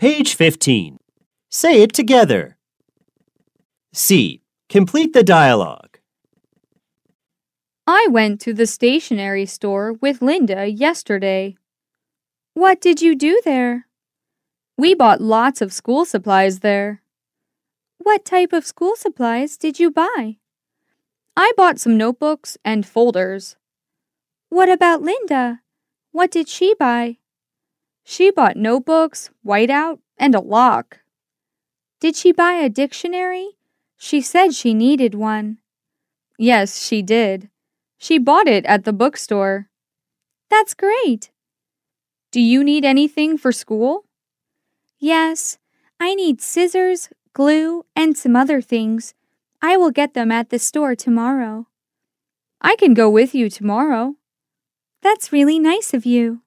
Page 15. Say it together. C. Complete the dialogue. I went to the stationery store with Linda yesterday. What did you do there? We bought lots of school supplies there. What type of school supplies did you buy? I bought some notebooks and folders. What about Linda? What did she buy? She bought notebooks, whiteout, and a lock. Did she buy a dictionary? She said she needed one. Yes, she did. She bought it at the bookstore. That's great. Do you need anything for school? Yes, I need scissors, glue, and some other things. I will get them at the store tomorrow. I can go with you tomorrow. That's really nice of you.